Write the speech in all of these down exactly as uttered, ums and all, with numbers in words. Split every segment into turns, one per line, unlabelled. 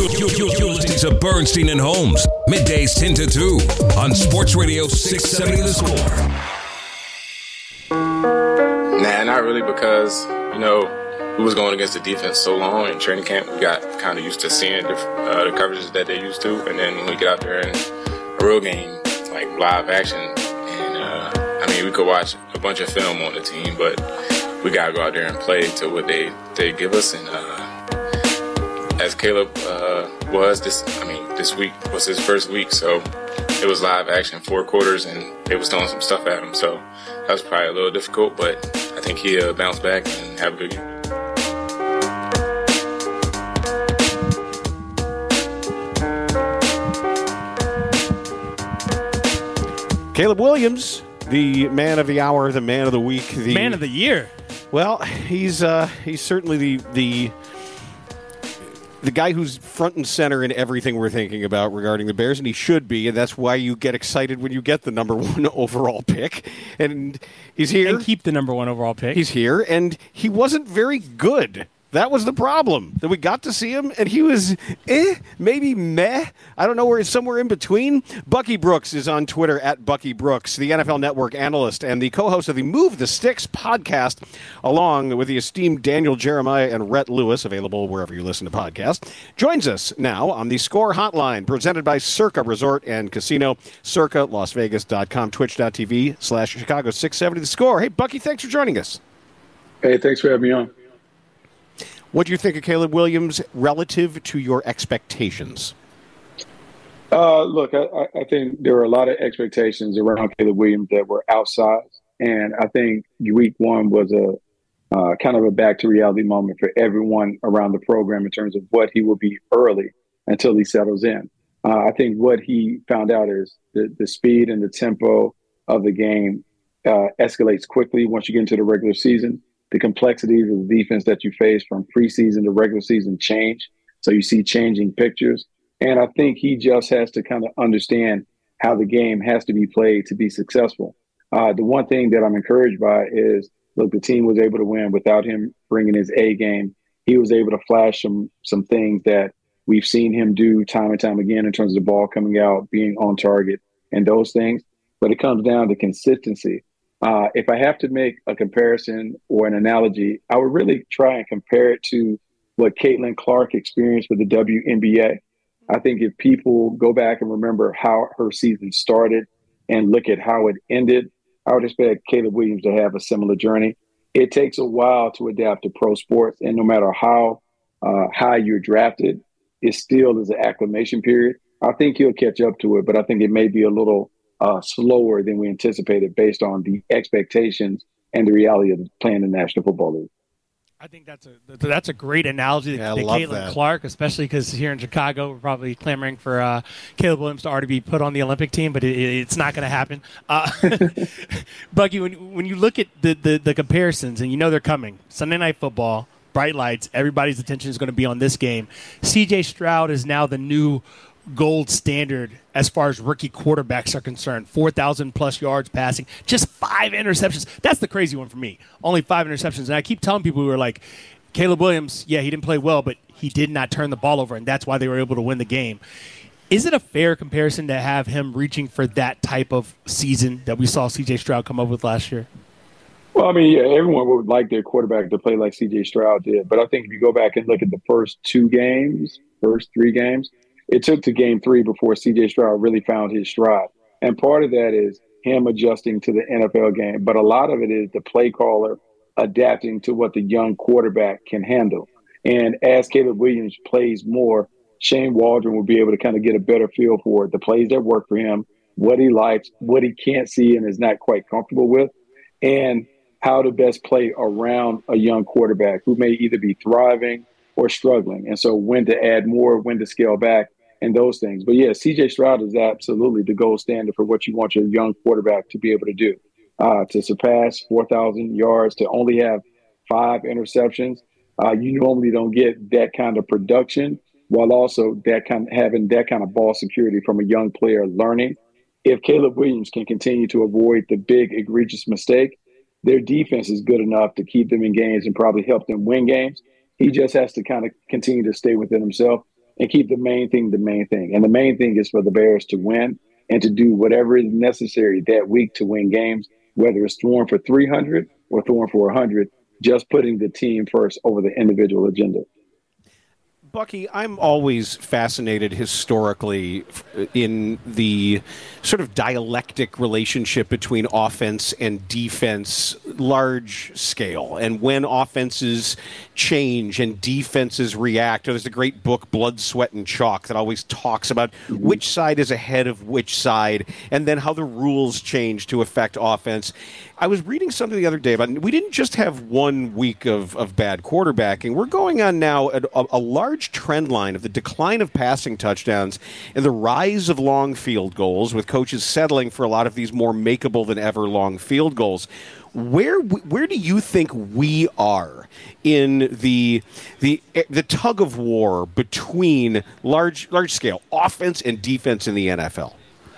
You're, you're, you're listening to Bernstein and Holmes, middays ten to two on Sports Radio six seventy The Score.
Nah, not really, because, you know, we was going against the defense so long in training camp. We got kind of used to seeing the, uh, the coverages that they used to. And then when we get out there in a real game, like live action, and uh, I mean, we could watch a bunch of film on the team, but we got to go out there and play to what they, they give us. And uh, as Caleb uh, was, this I mean, this week was his first week, so it was live action, four quarters, and they was throwing some stuff at him. So that was probably a little difficult, but I think he'll bounce back and have a good game.
Caleb Williams, the man of the hour, the man of the week, the
man of the year.
Well, he's uh, he's certainly the the the guy who's front and center in everything we're thinking about regarding the Bears, and he should be, and that's why you get excited when you get the number one overall pick. And he's here.
And keep the number one overall pick.
He's here, and he wasn't very good. That was the problem, that we got to see him, and he was eh, maybe meh. I don't know where he's somewhere in between. Bucky Brooks is on Twitter at Bucky Brooks, the N F L Network analyst and the co-host of the Move the Sticks podcast, along with the esteemed Daniel Jeremiah and Rhett Lewis, available wherever you listen to podcasts, joins us now on the Score Hotline, presented by Circa Resort and Casino, circa las vegas dot com, twitch.tv slash Chicago six seventy The Score. Hey, Bucky, thanks for joining us.
Hey, thanks for having me on.
What do you think of Caleb Williams relative to your expectations?
Uh, look, I, I think there were a lot of expectations around Caleb Williams that were outsized. And I think week one was a uh, kind of a back to reality moment for everyone around the program in terms of what he will be early until he settles in. Uh, I think what he found out is the, the speed and the tempo of the game uh, escalates quickly once you get into the regular season. The complexities of the defense that you face from preseason to regular season change. So you see changing pictures. And I think he just has to kind of understand how the game has to be played to be successful. Uh, the one thing that I'm encouraged by is, look, the team was able to win without him bringing his A game. He was able to flash some some things that we've seen him do time and time again in terms of the ball coming out, being on target, and those things. But it comes down to consistency. Uh, if I have to make a comparison or an analogy, I would really try and compare it to what Caitlin Clark experienced with the W N B A. I think if people go back and remember how her season started and look at how it ended, I would expect Caleb Williams to have a similar journey. It takes a while to adapt to pro sports, and no matter how uh, high you're drafted, it still is an acclimation period. I think he'll catch up to it, but I think it may be a little Uh, slower than we anticipated based on the expectations and the reality of playing the National Football League.
I think that's a that's a great analogy
Yeah,
to
I love
Caitlin
that.
Clark, especially because here in Chicago we're probably clamoring for uh, Caleb Williams to already be put on the Olympic team, but it, it's not going to happen. Uh, Bucky, when when you look at the, the the comparisons, and you know they're coming, Sunday Night Football, bright lights, everybody's attention is going to be on this game. C J Stroud is now the new gold standard as far as rookie quarterbacks are concerned. four thousand plus yards passing, just five interceptions. That's the crazy one for me. Only five interceptions. And I keep telling people who are like, Caleb Williams, yeah, he didn't play well, but he did not turn the ball over, and that's why they were able to win the game. Is it a fair comparison to have him reaching for that type of season that we saw C J Stroud come up with last year?
Well, I mean, yeah, everyone would like their quarterback to play like C J Stroud did. But I think if you go back and look at the first two games, first three games, it took to game three before C J Stroud really found his stride. And part of that is him adjusting to the N F L game. But a lot of it is the play caller adapting to what the young quarterback can handle. And as Caleb Williams plays more, Shane Waldron will be able to kind of get a better feel for it, the plays that work for him, what he likes, what he can't see and is not quite comfortable with, and how to best play around a young quarterback who may either be thriving or struggling. And so when to add more, when to scale back, and those things. But yeah, C J Stroud is absolutely the gold standard for what you want your young quarterback to be able to do. Uh, to surpass four thousand yards, to only have five interceptions. Uh, you normally don't get that kind of production while also that kind of, having that kind of ball security from a young player learning. If Caleb Williams can continue to avoid the big egregious mistake, their defense is good enough to keep them in games and probably help them win games. He just has to kind of continue to stay within himself and keep the main thing the main thing. And the main thing is for the Bears to win and to do whatever is necessary that week to win games, whether it's throwing for three hundred or throwing for one hundred, just putting the team first over the individual agenda.
Bucky, I'm always fascinated historically in the sort of dialectic relationship between offense and defense, large scale, and when offenses change and defenses react. There's a great book, Blood, Sweat, and Chalk, that always talks about mm-hmm. which side is ahead of which side, and then how the rules change to affect offense. I was reading something the other day about, we didn't just have one week of, of bad quarterbacking. We're going on now a, a large trend line of the decline of passing touchdowns and the rise of long field goals, with coaches settling for a lot of these more makeable than ever long field goals. Where where do you think we are in the the the tug of war between large large scale offense and defense in the N F L?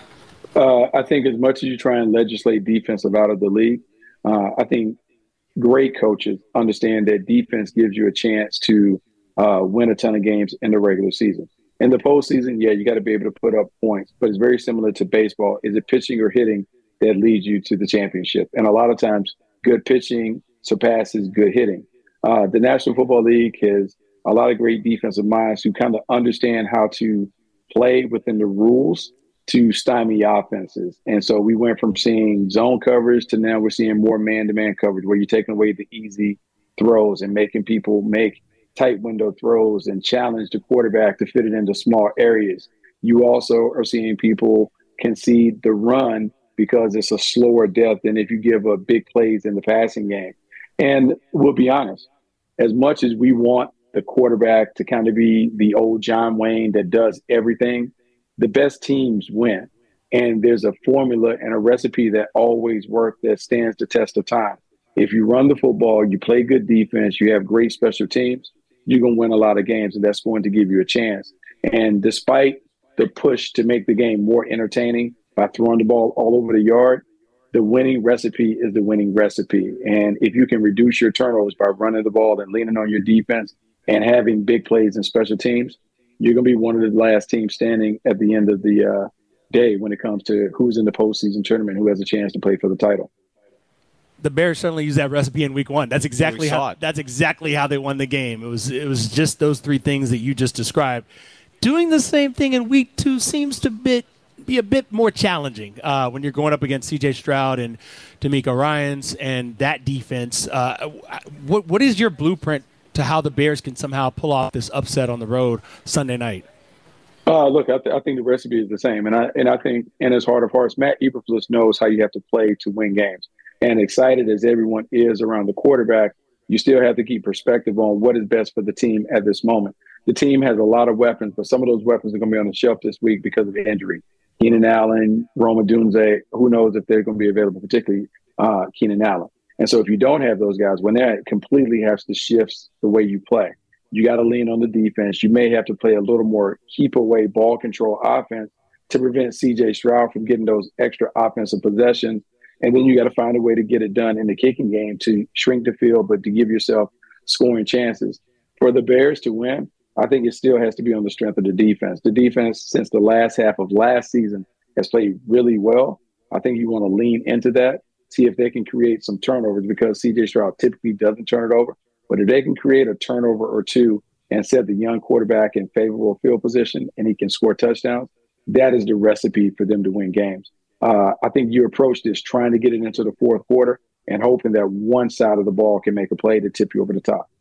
Uh, I think as much as you try and legislate defensive out of the league, uh, I think great coaches understand that defense gives you a chance to uh, win a ton of games in the regular season. In the postseason, yeah, you got to be able to put up points, but it's very similar to baseball. Is it pitching or hitting that leads you to the championship? And a lot of times, good pitching surpasses good hitting. Uh, the National Football League has a lot of great defensive minds who kind of understand how to play within the rules to stymie offenses. And so we went from seeing zone coverage to now we're seeing more man-to-man coverage, where you're taking away the easy throws and making people make tight window throws and challenge the quarterback to fit it into small areas. You also are seeing people concede the run because it's a slower depth than if you give up big plays in the passing game. And we'll be honest, as much as we want the quarterback to kind of be the old John Wayne that does everything, the best teams win. And there's a formula and a recipe that always works that stands the test of time. If you run the football, you play good defense, you have great special teams, you're going to win a lot of games, and that's going to give you a chance. And despite the push to make the game more entertaining by throwing the ball all over the yard, the winning recipe is the winning recipe. And if you can reduce your turnovers by running the ball and leaning on your defense and having big plays and special teams, you're going to be one of the last teams standing at the end of the uh, day when it comes to who's in the postseason tournament, who has a chance to play for the title.
The Bears certainly used that recipe in week one. That's exactly
yeah,
how that's exactly how they won the game. It was it was just those three things that you just described. Doing the same thing in week two seems to bit, be a bit more challenging uh, when you're going up against C J Stroud and D'Amico Ryans and that defense. Uh, what what is your blueprint to how the Bears can somehow pull off this upset on the road Sunday night?
Uh, look, I, th- I think the recipe is the same. And I and I think in his heart of hearts, Matt Eberflus knows how you have to play to win games. And excited as everyone is around the quarterback, you still have to keep perspective on what is best for the team at this moment. The team has a lot of weapons, but some of those weapons are going to be on the shelf this week because of injury. Keenan Allen, Roma Dunze, who knows if they're going to be available, particularly uh, Keenan Allen. And so if you don't have those guys, when that completely has to shift the way you play, you got to lean on the defense. You may have to play a little more keep away ball control offense to prevent C J Stroud from getting those extra offensive possessions. And then you got to find a way to get it done in the kicking game to shrink the field, but to give yourself scoring chances. For the Bears to win, I think it still has to be on the strength of the defense. The defense, since the last half of last season, has played really well. I think you want to lean into that, see if they can create some turnovers, because C J Stroud typically doesn't turn it over. But if they can create a turnover or two and set the young quarterback in favorable field position and he can score touchdowns, that is the recipe for them to win games. Uh, I think you approach this trying to get it into the fourth quarter and hoping that one side of the ball can make a play to tip you over the top.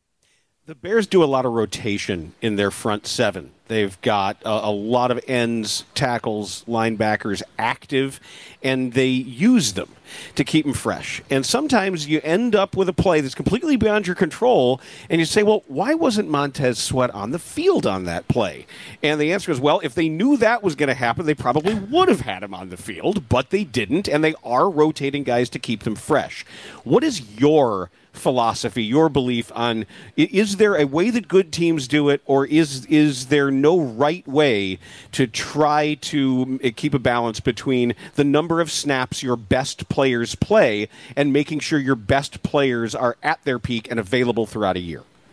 The Bears do a lot of rotation in their front seven. They've got a, a lot of ends, tackles, linebackers active, and they use them to keep them fresh. And sometimes you end up with a play that's completely beyond your control, and you say, well, why wasn't Montez Sweat on the field on that play? And the answer is, well, if they knew that was going to happen, they probably would have had him on the field, but they didn't, and they are rotating guys to keep them fresh. What is your philosophy, your belief on, is there a way that good teams do it, or is is there no right way to try to keep a balance between the number of snaps your best players play and making sure your best players are at their peak and available throughout a year?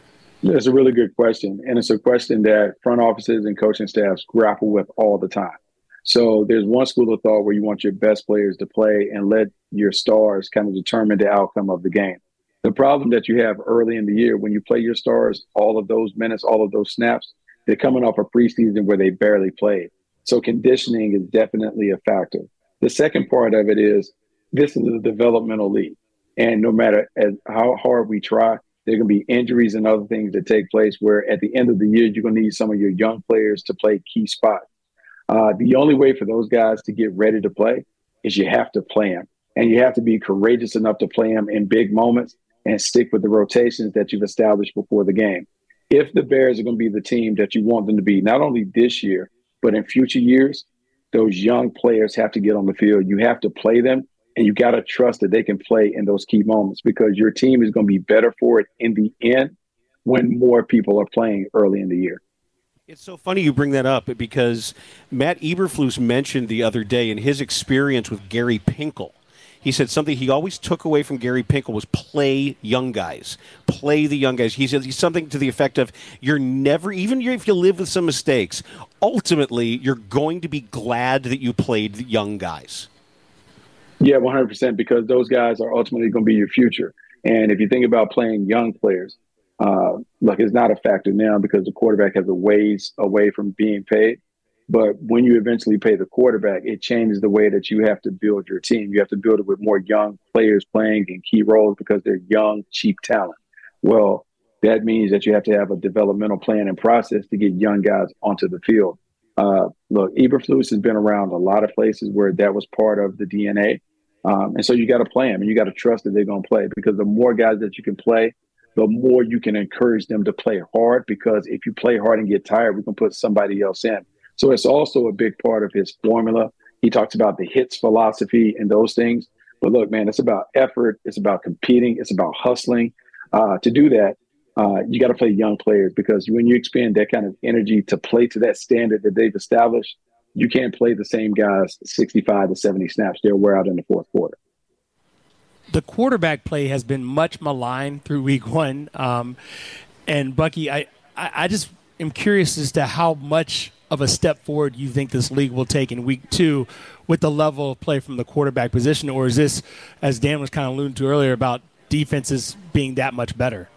That's a really good question. And it's a question that front offices and coaching staffs grapple with all the time. So there's one school of thought where you want your best players to play and let your stars kind of determine the outcome of the game. The problem that you have early in the year when you play your stars, all of those minutes, all of those snaps, they're coming off a preseason where they barely played. So conditioning is definitely a factor. The second part of it is this is a developmental league. And no matter as, how hard we try, there are going to be injuries and other things that take place where at the end of the year, you're going to need some of your young players to play key spots. Uh, the only way for those guys to get ready to play is you have to play them. And you have to be courageous enough to play them in big moments and stick with the rotations that you've established before the game. If the Bears are going to be the team that you want them to be, not only this year, but in future years, those young players have to get on the field. You have to play them, and you got to trust that they can play in those key moments because your team is going to be better for it in the end when more people are playing early in the year.
It's so funny you bring that up because Matt Eberflus mentioned the other day in his experience with Gary Pinkel. He said something he always took away from Gary Pinkel was play young guys. Play the young guys. He said something to the effect of you're never, even if you live with some mistakes, ultimately you're going to be glad that you played the young guys.
Yeah, one hundred percent, because those guys are ultimately going to be your future. And if you think about playing young players, uh, look, it's not a factor now because the quarterback has a ways away from being paid. But when you eventually pay the quarterback, it changes the way that you have to build your team. You have to build it with more young players playing in key roles because they're young, cheap talent. Well, that means that you have to have a developmental plan and process to get young guys onto the field. Uh, look, Eberflus has been around a lot of places where that was part of the D N A. Um, and so you got to play them and you got to trust that they're going to play because the more guys that you can play, the more you can encourage them to play hard because if you play hard and get tired, we can put somebody else in. So it's also a big part of his formula. He talks about the hits philosophy and those things. But look, man, it's about effort. It's about competing. It's about hustling. Uh, to do that, uh, you got to play young players because when you expend that kind of energy to play to that standard that they've established, you can't play the same guys sixty-five to seventy snaps. They'll wear out in the fourth quarter.
The quarterback play has been much maligned through week one. Um, and, Bucky, I, I, I just am curious as to how much of a step forward you think this league will take in week two with the level of play from the quarterback position? Or is this, as Dan was kind of alluding to earlier, about defenses being that much better?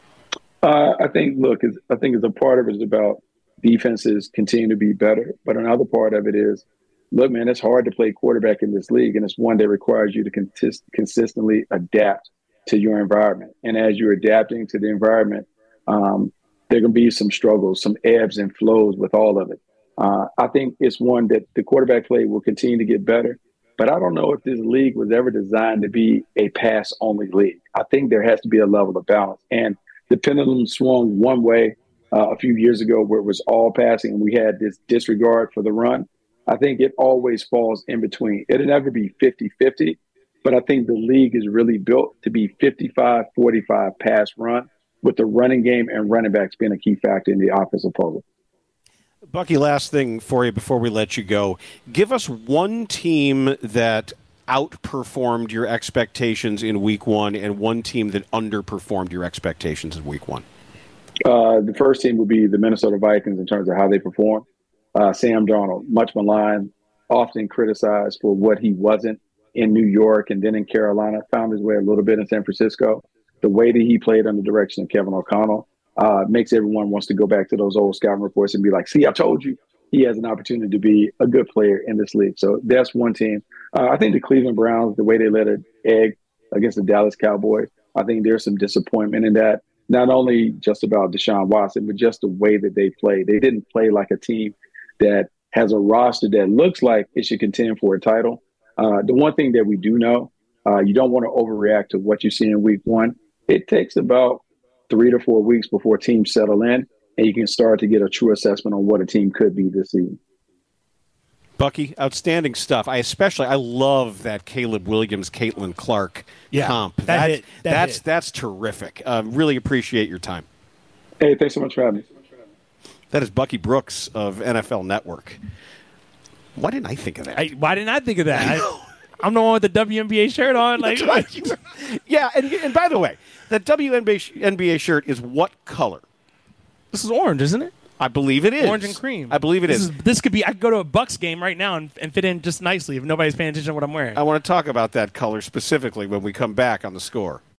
Uh, I think, look, it's, I think it's a part of it is about defenses continue to be better. But another part of it is, look, man, it's hard to play quarterback in this league. And it's one that requires you to consist, consistently adapt to your environment. And as you're adapting to the environment, um, there are going to be some struggles, some ebbs and flows with all of it. Uh, I think it's one that the quarterback play will continue to get better. But I don't know if this league was ever designed to be a pass-only league. I think there has to be a level of balance. And the pendulum swung one way uh, a few years ago where it was all passing and we had this disregard for the run. I think it always falls in between. It'll never be fifty-fifty, but I think the league is really built to be fifty-five forty-five pass run, with the running game and running backs being a key factor in the offensive puzzle.
Bucky, last thing for you before we let you go. Give us one team that outperformed your expectations in week one and one team that underperformed your expectations in week one.
Uh, the first team would be the Minnesota Vikings in terms of how they performed. Uh, Sam Darnold, much maligned, often criticized for what he wasn't in New York and then in Carolina, found his way a little bit in San Francisco. The way that he played under the direction of Kevin O'Connell uh, makes everyone wants to go back to those old scouting reports and be like, see, I told you he has an opportunity to be a good player in this league. So that's one team. Uh, I think the Cleveland Browns, the way they let an egg against the Dallas Cowboys, I think there's some disappointment in that. Not only just about Deshaun Watson, but just the way that they play. They didn't play like a team that has a roster that looks like it should contend for a title. Uh, the one thing that we do know, uh, you don't want to overreact to what you see in week one. It takes about three to four weeks before teams settle in, and you can start to get a true assessment on what a team could be this season.
Bucky, outstanding stuff. I especially, I love that Caleb Williams, Caitlin Clark
yeah,
comp.
That
That,
hit, that
that's
hit.
that's terrific. Um, really appreciate your time.
Hey, thanks so much for having me.
That is Bucky Brooks of N F L Network. Why didn't I think of that?
I, why didn't I think of that? I, I'm the one with the W N B A shirt on. Like,
yeah, and, and by the way, that W N B A shirt is what color?
This is orange, isn't it?
I believe it is.
Orange and cream.
I believe it
this
is.
is. This could be. I could go to a Bucks game right now and, and fit in just nicely if nobody's paying attention to what I'm wearing.
I want to talk about that color specifically when we come back on The Score.